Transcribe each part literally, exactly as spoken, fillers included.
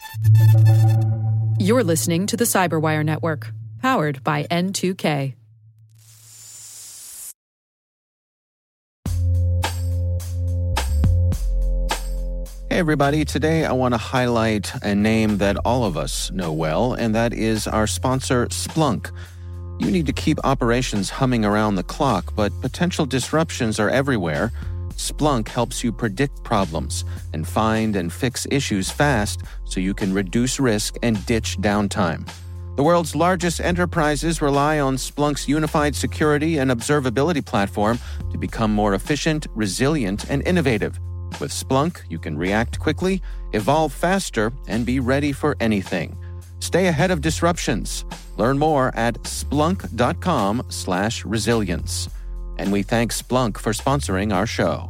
You're listening to the Cyberwire Network, powered by N two K. Hey everybody, today I want to highlight a name that all of us know well, and that is our sponsor, Splunk. You need to keep operations humming around the clock, but potential disruptions are everywhere. Splunk helps you predict problems and find and fix issues fast so you can reduce risk and ditch downtime. The world's largest enterprises rely on Splunk's unified security and observability platform to become more efficient, resilient, and innovative. With Splunk, you can react quickly, evolve faster, and be ready for anything. Stay ahead of disruptions. Learn more at splunk.com slash resilience. And we thank Splunk for sponsoring our show.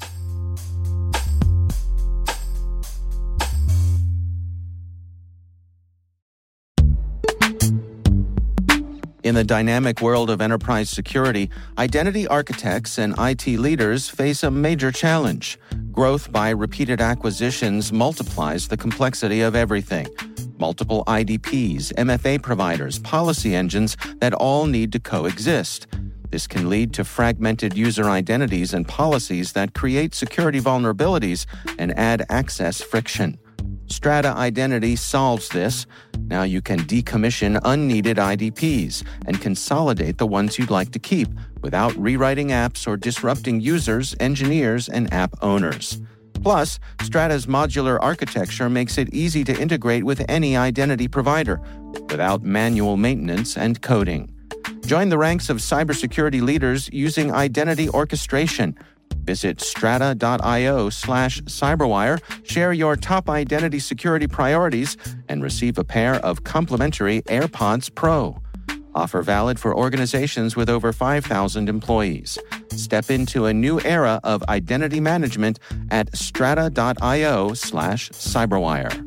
In the dynamic world of enterprise security, identity architects and I T leaders face a major challenge. Growth by repeated acquisitions multiplies the complexity of everything. Multiple I D Ps, M F A providers, policy engines that all need to coexist. This can lead to fragmented user identities and policies that create security vulnerabilities and add access friction. Strata Identity solves this. Now you can decommission unneeded I D Ps and consolidate the ones you'd like to keep without rewriting apps or disrupting users, engineers, and app owners. Plus, Strata's modular architecture makes it easy to integrate with any identity provider without manual maintenance and coding. Join the ranks of cybersecurity leaders using identity orchestration. Visit strata.io slash cyberwire, share your top identity security priorities, and receive a pair of complimentary AirPods Pro. Offer valid for organizations with over five thousand employees. Step into a new era of identity management at strata.io slash cyberwire.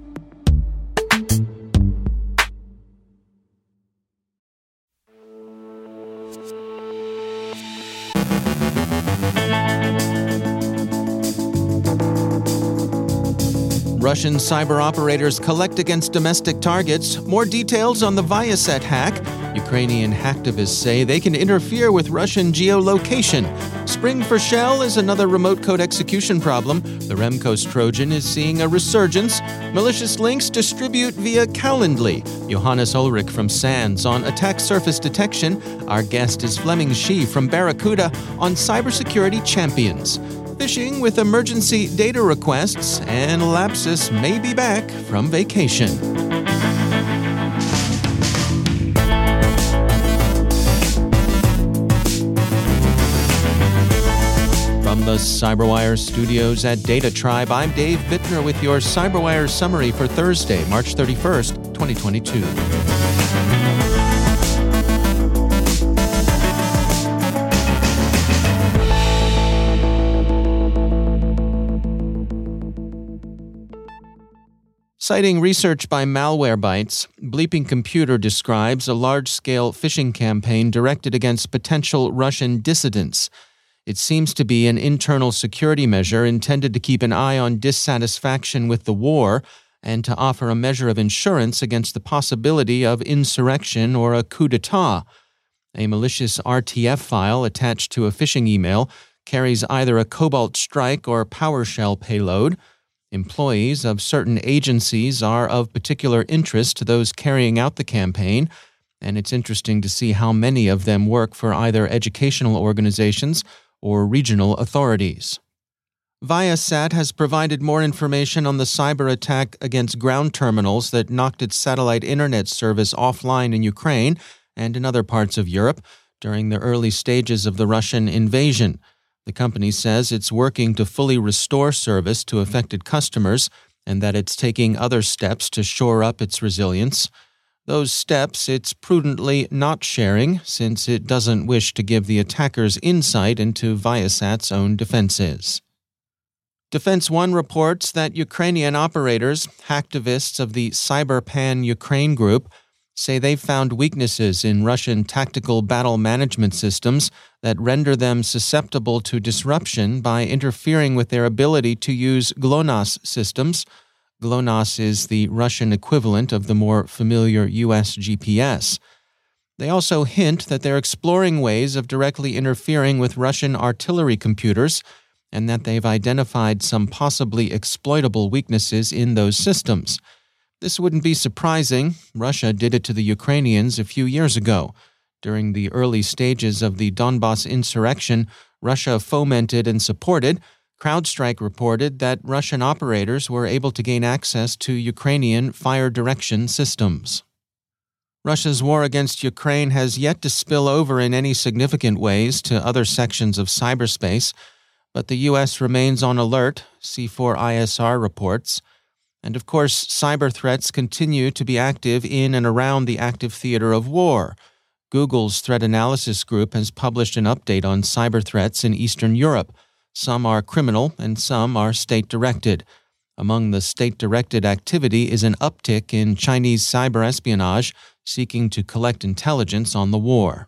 Russian cyber operators collect against domestic targets. More details on the Viasat hack. Ukrainian hacktivists say they can interfere with Russian geolocation. Spring for Shell is another remote code execution problem. The Remcos Trojan is seeing a resurgence. Malicious links distribute via Calendly. Johannes Ulrich from SANS on attack surface detection. Our guest is Fleming Shi from Barracuda on cybersecurity champions. Phishing with emergency data requests, and Lapsus may be back from vacation. From the Cyberwire studios at Data Tribe, I'm Dave Bittner with your Cyberwire summary for Thursday, March thirty-first, twenty twenty-two. Citing research by Malwarebytes, Bleeping Computer describes a large-scale phishing campaign directed against potential Russian dissidents. It seems to be an internal security measure intended to keep an eye on dissatisfaction with the war and to offer a measure of insurance against the possibility of insurrection or a coup d'etat. A malicious R T F file attached to a phishing email carries either a Cobalt Strike or PowerShell payload. Employees of certain agencies are of particular interest to those carrying out the campaign, and it's interesting to see how many of them work for either educational organizations or regional authorities. Viasat has provided more information on the cyber attack against ground terminals that knocked its satellite internet service offline in Ukraine and in other parts of Europe during the early stages of the Russian invasion. The company says it's working to fully restore service to affected customers and that it's taking other steps to shore up its resilience. Those steps it's prudently not sharing since it doesn't wish to give the attackers insight into Viasat's own defenses. Defense One reports that Ukrainian operators, hacktivists of the CyberPan Ukraine group, say they've found weaknesses in Russian tactical battle management systems that render them susceptible to disruption by interfering with their ability to use GLONASS systems. GLONASS is the Russian equivalent of the more familiar U S G P S. They also hint that they're exploring ways of directly interfering with Russian artillery computers and that they've identified some possibly exploitable weaknesses in those systems. This wouldn't be surprising. Russia did it to the Ukrainians a few years ago. During the early stages of the Donbas insurrection, Russia fomented and supported. CrowdStrike reported that Russian operators were able to gain access to Ukrainian fire direction systems. Russia's war against Ukraine has yet to spill over in any significant ways to other sections of cyberspace, but the U S remains on alert, C four I S R reports. And of course, cyber threats continue to be active in and around the active theater of war. Google's threat analysis group has published an update on cyber threats in Eastern Europe. Some are criminal and some are state-directed. Among the state-directed activity is an uptick in Chinese cyber espionage seeking to collect intelligence on the war.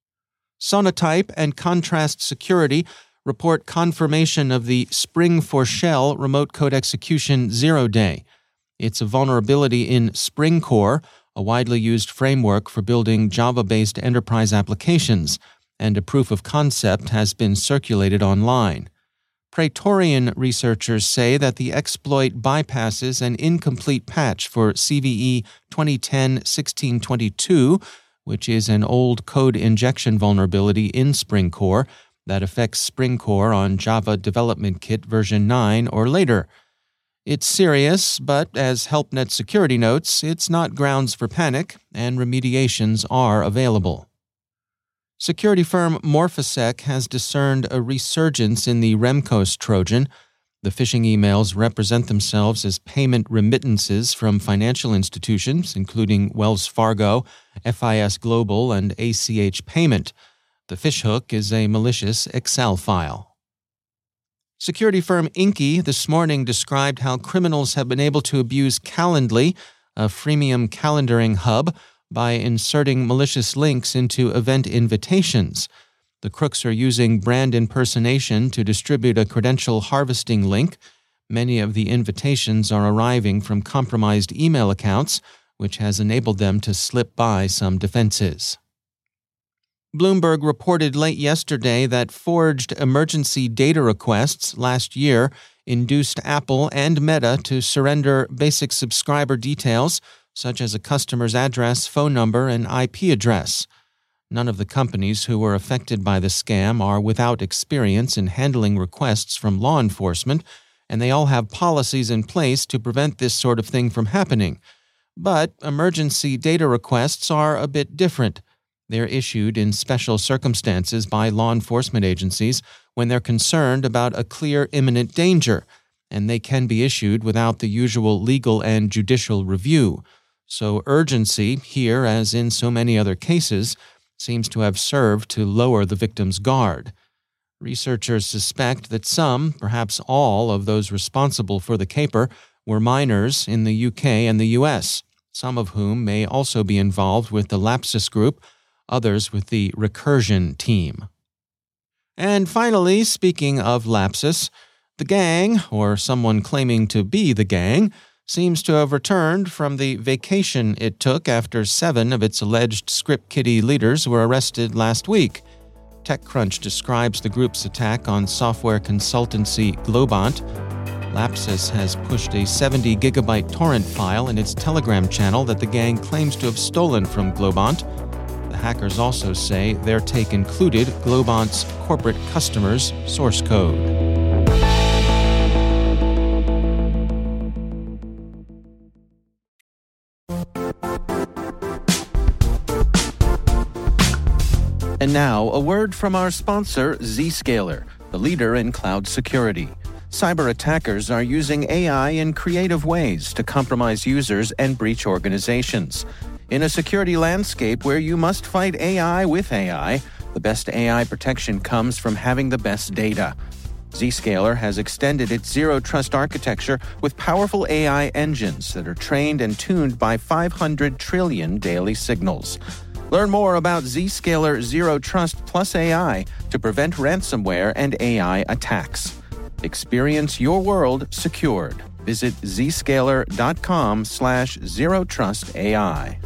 Sonatype and Contrast Security report confirmation of the Spring for Shell remote code execution zero day. It's a vulnerability in SpringCore, a widely used framework for building Java-based enterprise applications, and a proof of concept has been circulated online. Praetorian researchers say that the exploit bypasses an incomplete patch for C V E twenty ten dash sixteen twenty-two, which is an old code injection vulnerability in SpringCore that affects SpringCore on Java Development Kit version nine or later. It's serious, but as HelpNet Security notes, it's not grounds for panic, and remediations are available. Security firm Morphisec has discerned a resurgence in the Remcos Trojan. The phishing emails represent themselves as payment remittances from financial institutions, including Wells Fargo, F I S Global, and A C H Payment. The fishhook is a malicious Excel file. Security firm Inky this morning described how criminals have been able to abuse Calendly, a freemium calendaring hub, by inserting malicious links into event invitations. The crooks are using brand impersonation to distribute a credential harvesting link. Many of the invitations are arriving from compromised email accounts, which has enabled them to slip by some defenses. Bloomberg reported late yesterday that forged emergency data requests last year induced Apple and Meta to surrender basic subscriber details, such as a customer's address, phone number, and I P address. None of the companies who were affected by the scam are without experience in handling requests from law enforcement, and they all have policies in place to prevent this sort of thing from happening. But emergency data requests are a bit different. They're issued in special circumstances by law enforcement agencies when they're concerned about a clear imminent danger, and they can be issued without the usual legal and judicial review. So urgency, here as in so many other cases, seems to have served to lower the victim's guard. Researchers suspect that some, perhaps all, of those responsible for the caper were minors in the U K and the U S, some of whom may also be involved with the Lapsus Group, others with the Recursion team. And finally, speaking of Lapsus, the gang, or someone claiming to be the gang, seems to have returned from the vacation it took after seven of its alleged script kiddie leaders were arrested last week. TechCrunch describes the group's attack on software consultancy Globant. Lapsus has pushed a seventy gigabyte torrent file in its Telegram channel that the gang claims to have stolen from Globant. The hackers also say their take included Globant's corporate customers' source code. And now, a word from our sponsor, Zscaler, the leader in cloud security. Cyber attackers are using A I in creative ways to compromise users and breach organizations. In a security landscape where you must fight A I with A I, the best A I protection comes from having the best data. Zscaler has extended its zero-trust architecture with powerful A I engines that are trained and tuned by five hundred trillion daily signals. Learn more about Zscaler Zero Trust Plus A I to prevent ransomware and A I attacks. Experience your world secured. Visit zscaler.com slash zero trust AI.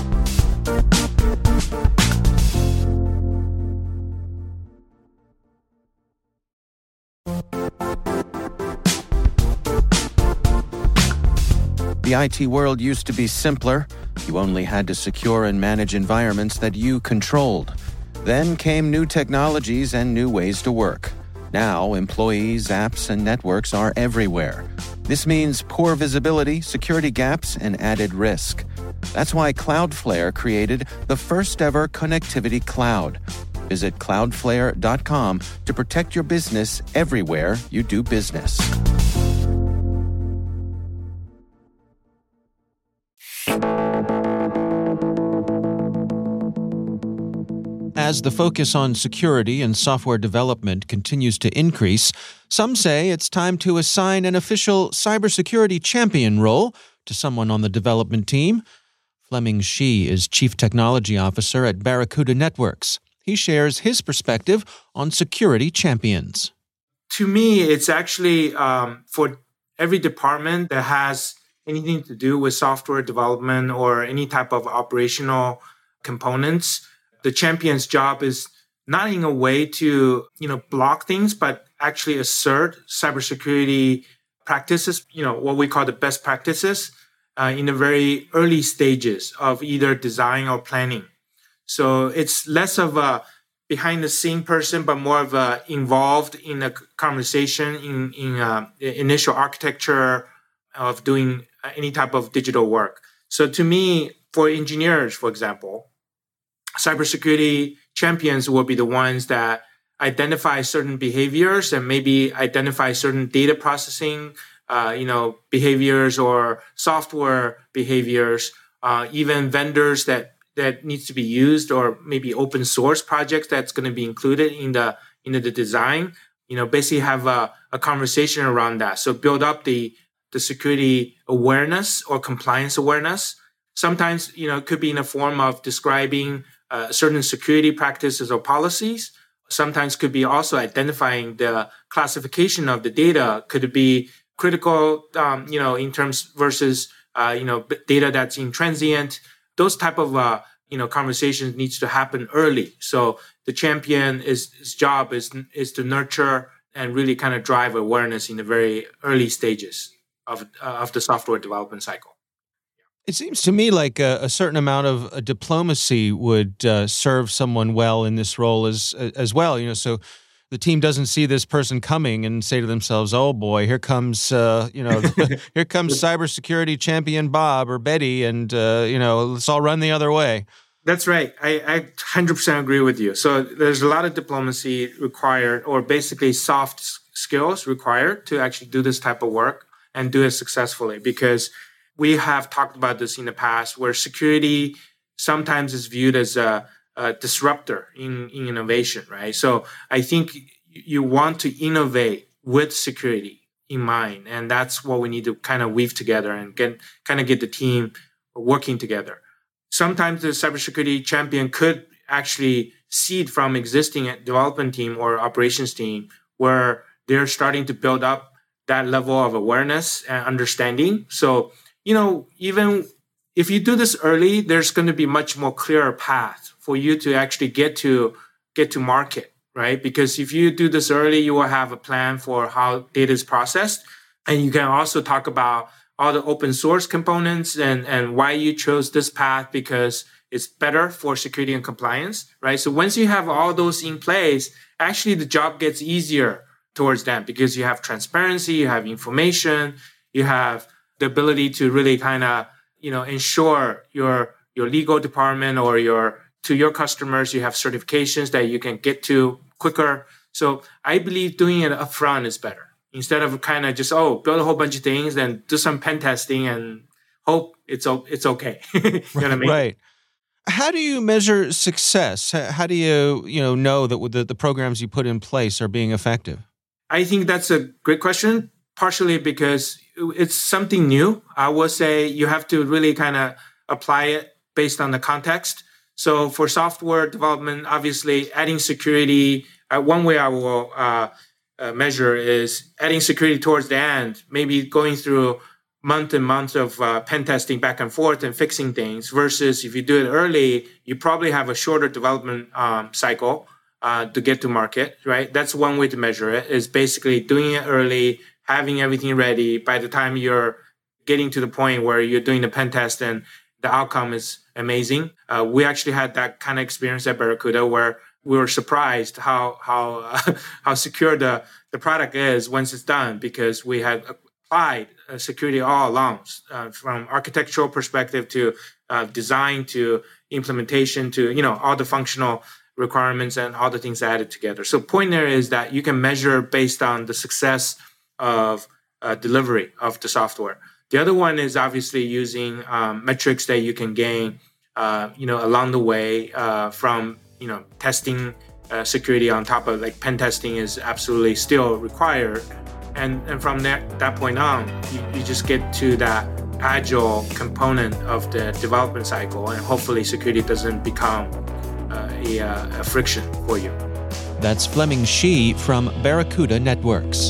The I T world used to be simpler. You only had to secure and manage environments that you controlled. Then came new technologies and new ways to work. Now, employees, apps, and networks are everywhere. This means poor visibility, security gaps, and added risk. That's why Cloudflare created the first-ever connectivity cloud. Visit cloudflare dot com to protect your business everywhere you do business. As the focus on security and software development continues to increase, some say it's time to assign an official cybersecurity champion role to someone on the development team. Fleming Shi is Chief Technology Officer at Barracuda Networks. He shares his perspective on security champions. To me, it's actually um, for every department that has anything to do with software development or any type of operational components. The champion's job is not in a way to, you know, block things, but actually assert cybersecurity practices, you know, what we call the best practices uh, in the very early stages of either design or planning. So it's less of a behind the scene person, but more of a involved in a conversation in, in uh, initial architecture of doing any type of digital work. So to me, for engineers, for example, cybersecurity champions will be the ones that identify certain behaviors and maybe identify certain data processing, uh, you know, behaviors or software behaviors, uh, even vendors that that needs to be used, or maybe open source projects that's going to be included in the in the design. You know, basically have a, a conversation around that. So build up the the security awareness or compliance awareness. Sometimes, you know, it could be in the form of describing Uh, certain security practices or policies. Sometimes could be also identifying the classification of the data. Could it be critical, um, you know, in terms versus, uh, you know, data that's intransient. Those type of, uh, you know, conversations needs to happen early. So the champion is his job is is to nurture and really kind of drive awareness in the very early stages of uh, of the software development cycle. It seems to me like a, a certain amount of uh, diplomacy would uh, serve someone well in this role as as well. You know, so the team doesn't see this person coming and say to themselves, "Oh boy, here comes uh, you know, here comes cybersecurity champion Bob or Betty, and uh, you know, let's all run the other way." That's right. I, I one hundred percent agree with you. So there's a lot of diplomacy required, or basically soft skills required to actually do this type of work and do it successfully, because we have talked about this in the past, where security sometimes is viewed as a, a disruptor in, in innovation, right? So I think you want to innovate with security in mind, and that's what we need to kind of weave together and get kind of get the team working together. Sometimes the cybersecurity champion could actually seed from existing development team or operations team, where they're starting to build up that level of awareness and understanding. So, you know, even if you do this early, there's going to be much more clearer path for you to actually get to get to market, right? Because if you do this early, you will have a plan for how data is processed. And you can also talk about all the open source components and, and why you chose this path, because it's better for security and compliance, right? So once you have all those in place, actually the job gets easier towards them, because you have transparency, you have information, you have the ability to really kind of, you know, ensure your your legal department or your to your customers, you have certifications that you can get to quicker. So I believe doing it upfront is better, instead of kind of just, oh, build a whole bunch of things, then do some pen testing and hope it's it's okay. You know what I mean? Right. How do you measure success? How do you, you know, know that the, the programs you put in place are being effective? I think that's a great question, partially because it's something new. I will say you have to really kind of apply it based on the context. So for software development, obviously adding security, uh, one way I will uh, uh, measure is adding security towards the end, maybe going through month and months of uh, pen testing back and forth and fixing things, versus if you do it early, you probably have a shorter development um, cycle uh, to get to market, right? That's one way to measure it, is basically doing it early, having everything ready. By the time you're getting to the point where you're doing the pen test and the outcome is amazing. Uh, we actually had that kind of experience at Barracuda where we were surprised how how uh, how secure the, the product is once it's done, because we had applied uh, security all along, uh, from architectural perspective to uh, design to implementation to, you know, all the functional requirements and all the things added together. So point there is that you can measure based on the success of uh, delivery of the software. The other one is obviously using um, metrics that you can gain, uh, you know, along the way uh, from, you know, testing uh, security on top of, like, pen testing is absolutely still required. And and from that, that point on, you, you just get to that agile component of the development cycle, and hopefully security doesn't become uh, a, a friction for you. That's Fleming Shi from Barracuda Networks.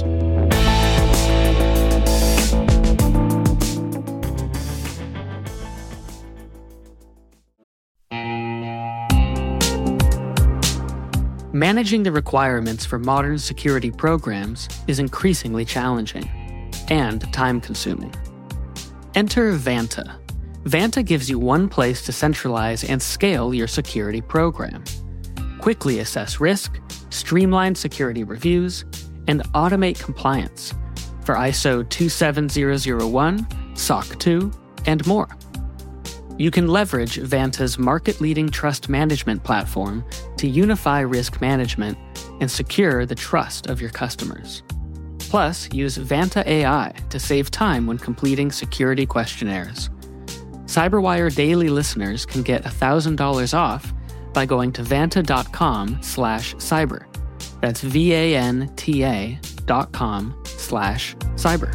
Managing the requirements for modern security programs is increasingly challenging and time-consuming. Enter Vanta. Vanta gives you one place to centralize and scale your security program. Quickly assess risk, streamline security reviews, and automate compliance for I S O two seven zero zero one, S O C two, and more. You can leverage Vanta's market-leading trust management platform to unify risk management and secure the trust of your customers. Plus, use Vanta A I to save time when completing security questionnaires. CyberWire Daily listeners can get one thousand dollars off by going to vanta.com slash cyber. That's V-A-N-T-A dot com slash cyber.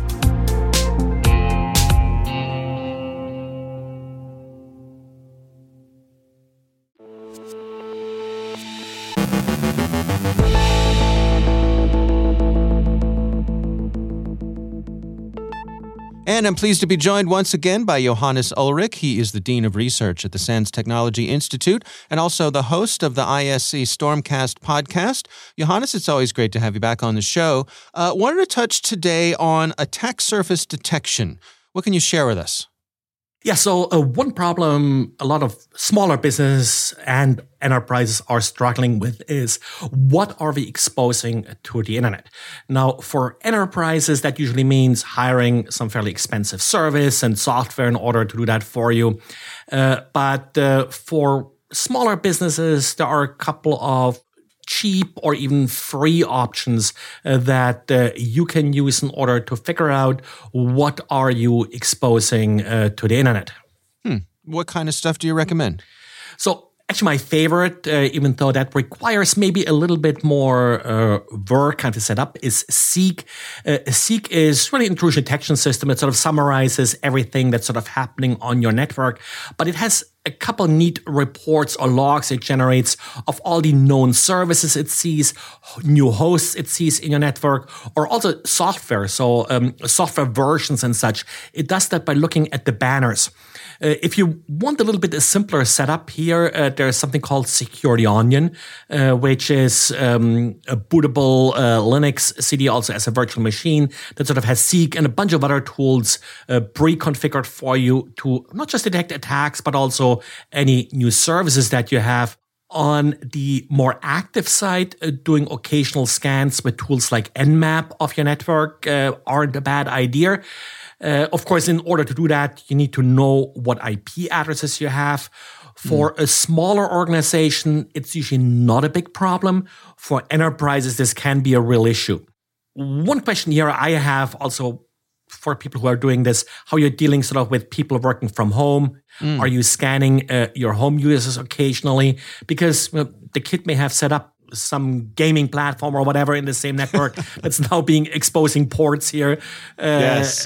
And I'm pleased to be joined once again by Johannes Ulrich. He is the Dean of Research at the SANS Technology Institute and also the host of the I S C Stormcast podcast. Johannes, it's always great to have you back on the show. Uh, wanted to touch today on attack surface detection. What can you share with us? Yeah, so uh, one problem a lot of smaller business and enterprises are struggling with is, what are we exposing to the internet? Now, for enterprises, that usually means hiring some fairly expensive service and software in order to do that for you. Uh, but uh, for smaller businesses, there are a couple of cheap or even free options uh, that uh, you can use in order to figure out what are you exposing uh, to the internet. Hmm. What kind of stuff do you recommend? So actually my favorite, uh, even though that requires maybe a little bit more uh, work kind of set up, is Seek. Uh, Seek is really an intrusion detection system. It sort of summarizes everything that's sort of happening on your network, but it has a couple neat reports or logs it generates of all the known services it sees, new hosts it sees in your network, or also software, so um, software versions and such. It does that by looking at the banners. Uh, if you want a little bit a simpler setup here, uh, there's something called Security Onion, uh, which is um, a bootable uh, Linux C D, also as a virtual machine, that sort of has Seek and a bunch of other tools uh, pre-configured for you to not just detect attacks, but also any new services that you have. On the more active side, uh, doing occasional scans with tools like Nmap of your network uh, aren't a bad idea. Uh, of course, in order to do that, you need to know what I P addresses you have. For mm. a smaller organization, it's usually not a big problem. For enterprises, this can be a real issue. One question here I have also for people who are doing this, how you're dealing sort of with people working from home. Mm. Are you scanning uh, your home users occasionally? Because you know, the kid may have set up some gaming platform or whatever in the same network that's now being exposing ports here. Uh, yes.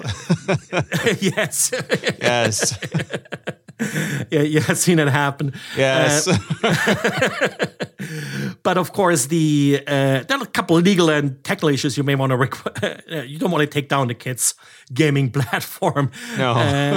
yes. Yes. Yeah, you have seen it happen. Yes. Uh, But of course, the uh, there are a couple of legal and technical issues you may want to. Requ- you don't want to take down the kids' gaming platform. No. Uh,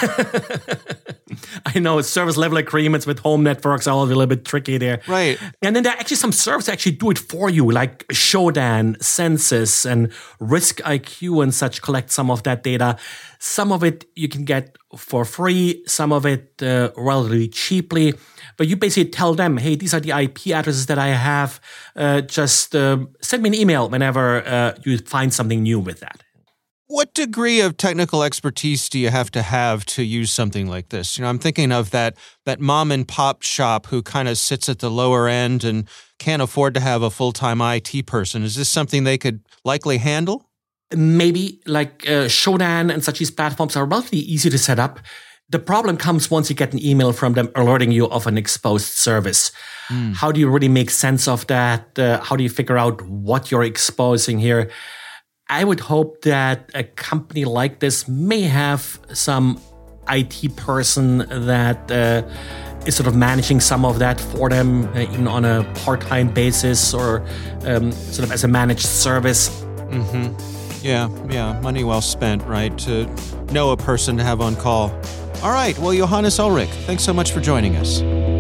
I know service level agreements with home networks are always a little bit tricky there. Right. And then there are actually some services that actually do it for you, like Shodan, Census, and Risk I Q and such collect some of that data. Some of it you can get for free, some of it uh, relatively cheaply. But you basically tell them, hey, these are the I P addresses that I have. Uh, just uh, send me an email whenever uh, you find something new with that. What degree of technical expertise do you have to have to use something like this? You know, I'm thinking of that that mom and pop shop who kind of sits at the lower end and can't afford to have a full-time I T person. Is this something they could likely handle? Maybe, like uh, Shodan and such these platforms are relatively easy to set up. The problem comes once you get an email from them alerting you of an exposed service. Mm. How do you really make sense of that? Uh, how do you figure out what you're exposing here? I would hope that a company like this may have some I T person that uh, is sort of managing some of that for them, uh, even on a part-time basis or um, sort of as a managed service. Mm-hmm. Yeah, yeah, money well spent, right? To know a person to have on call. All right, well, Johannes Ulrich, thanks so much for joining us.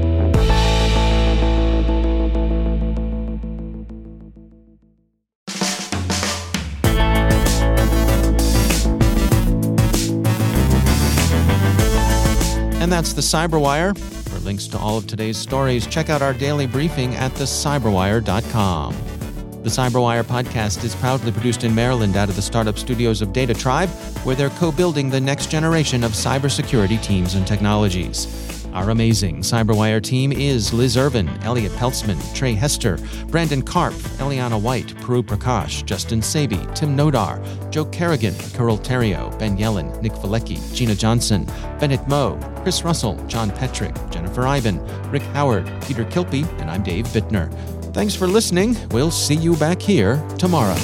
And that's the Cyberwire. For links to all of today's stories, check out our daily briefing at the cyberwire dot com. The Cyberwire podcast is proudly produced in Maryland out of the startup studios of Data Tribe, where they're co-building the next generation of cybersecurity teams and technologies. Our amazing Cyberwire team is Liz Irvin, Elliot Peltzman, Trey Hester, Brandon Karpf, Eliana White, Puru Prakash, Justin Sabi, Tim Nodar, Joe Kerrigan, Carol Terrio, Ben Yellen, Nick Valecki, Gina Johnson, Bennett Moe, Chris Russell, John Petrick, Jennifer Ivan, Rick Howard, Peter Kilpie, and I'm Dave Bittner. Thanks for listening. We'll see you back here tomorrow.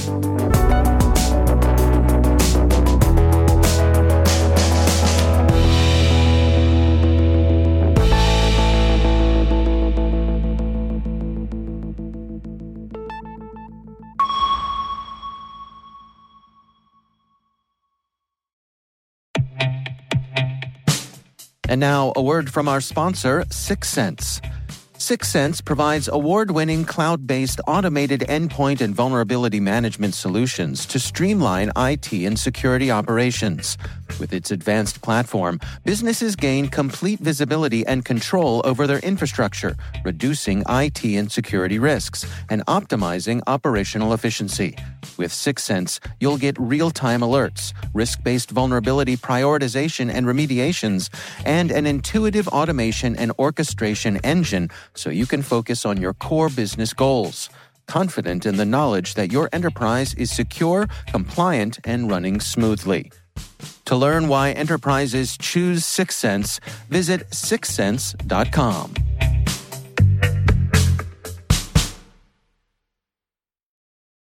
And now, a word from our sponsor, Syxsense. Syxsense provides award-winning cloud-based automated endpoint and vulnerability management solutions to streamline I T and security operations. With its advanced platform, businesses gain complete visibility and control over their infrastructure, reducing I T and security risks and optimizing operational efficiency. With Syxsense, you'll get real-time alerts, risk-based vulnerability prioritization and remediations, and an intuitive automation and orchestration engine so you can focus on your core business goals, confident in the knowledge that your enterprise is secure, compliant, and running smoothly. To learn why enterprises choose Syxsense, visit syxsense dot com.